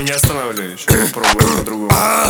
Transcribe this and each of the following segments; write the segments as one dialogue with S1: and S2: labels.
S1: не останавливаюсь, попробуем по-другому.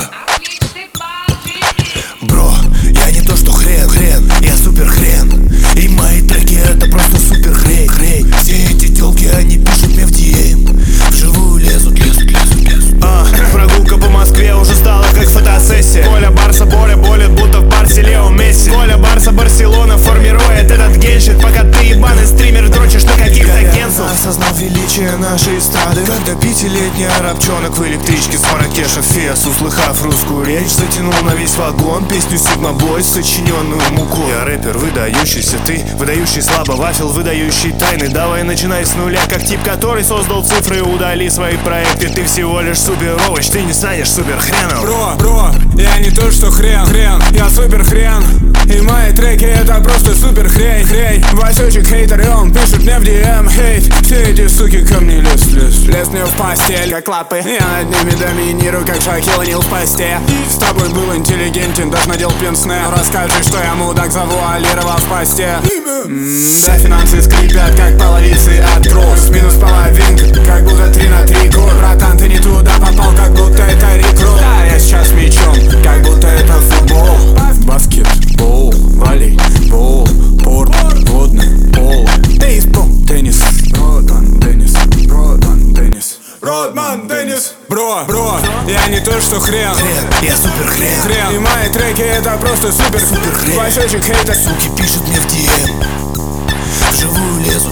S2: Бро, я не то что хрен, я супер хрен. И мои треки это просто супер хрень. Все эти тёлки, они пишут мне в DM. Вживую лезут.
S1: Прогулка по Москве уже стала как фотосессия. Коля Барса, Боря болит, будто в Барсе Лео Месси. Коля Барса, Барселона формирует этот геншит. Пока ты ебаный стример дрочишь на каких-то кенсов.
S2: Осознал величие нашей эстрады, когда пятилетний арабчонок в электричке с Маракеша в Фес, услыхав русскую речь, затянул на весь вагон песню Sigma Boy, сочиненную мукой. Я рэпер выдающийся, ты выдающий слабо, вафел выдающий тайны. Давай начинай с нуля, как тип, который создал цифры. Удали свои проекты, ты всего лишь супер овощ, ты не станешь супер хреном.
S3: Бро, я не то что хрен, я супер хрен. И мои треки это просто супер хрень. Васечек хейтер, и он пишет мне в DM хейт. Все эти суки ко мне лез мне в постель, как лапы. Я над ними доминирую, как Шакил Нил в посте. С тобой был интеллигентен, даже надел пенсне. Расскажи, что я мудак, завуалировал в посте. Да, финансы скрипят, как половицы от кросс. Минус половинка, как будто 3 на 3 год. Братан, ты не туда попал, как будто это рекрут. Да, я сейчас мячом, как будто это футбол. Баскетбол, волейбол, порт, водный пол, бейсбол, теннис, Родман Деннис. Бро, я не то что хрен,
S2: я супер хрен.
S3: И мои треки это просто супер
S2: хрень.
S3: Васечек хейтер,
S2: суки пишут мне в DM. Вживую лезут.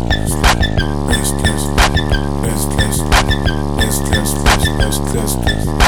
S3: Less.